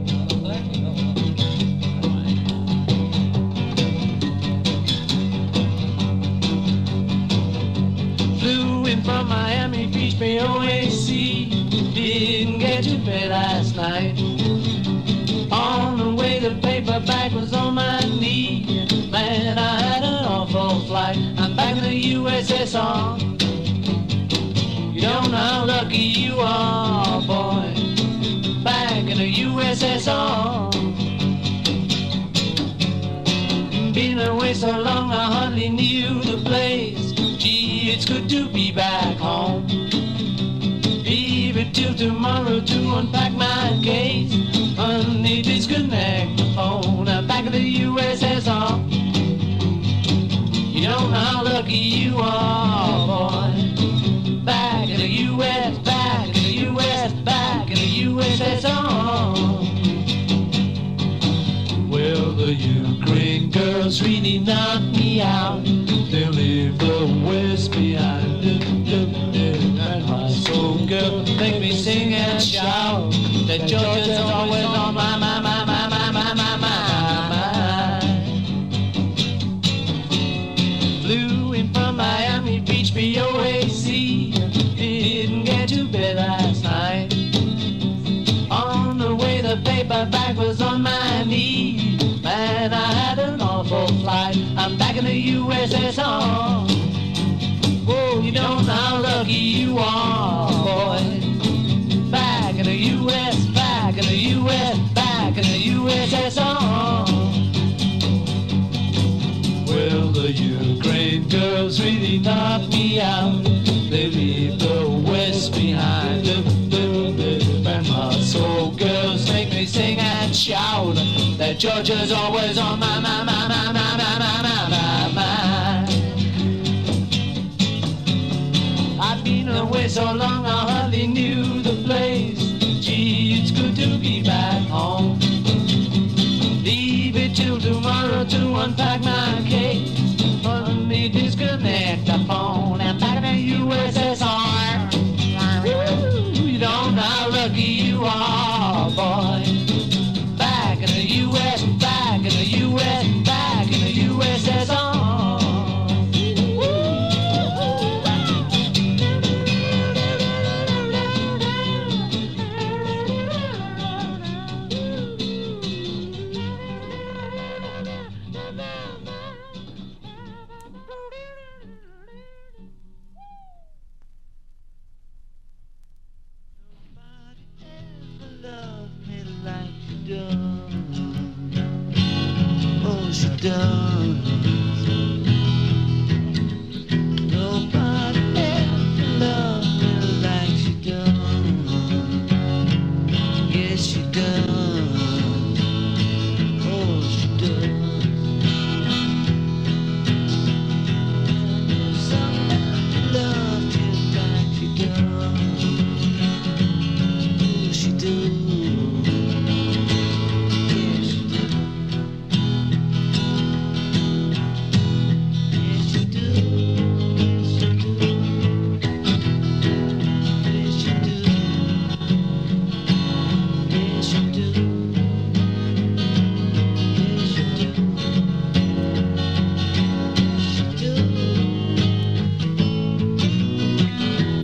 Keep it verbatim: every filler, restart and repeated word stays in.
Flew in from Miami Beach, B O A C. Didn't get to bed last night. On the way, the paperback was on my knee. Man, I had an awful flight. I'm back in the U S S R. You don't know how lucky you are, boy. Back in the U S S R. Been away so long, I hardly knew the place. Gee, it's good to be back home. Leave it till tomorrow to unpack my case. Honey, disconnect the phone. I'm back in the U S S R. You don't know how lucky you are, boy. Back in the U S, back in the U S, back in the U S S R. Well, the Ukraine girls really knocked me out. They leave the West behind. And my soul girl make me sing and shout. That Georgia's always on my, my, my, my, my, my, my, my, mind. Flew in from Miami Beach, B O A C. Didn't get to bed last night. On the way, the paperback was on my knee. Man, I had an awful flight. I'm back in the U S S R. Whoa, you don't know how lucky you are, boy. Back in the U S, back in the U S, back in the U S S R. Well, the Ukraine girls really knocked me out. They leave the West behind. And my soul girls make me sing and shout. That Georgia's always on my, my, my, my, my, my, my, my, my, my. I've been away so long, I hardly knew the place. Gee, it's good to be back home. Leave it till tomorrow to unpack my case. Let me disconnect the phone and back in the U S S R. Woo, you don't know how lucky you are, boy. Back in the U S, back in the U S, back in the U S S R. Done.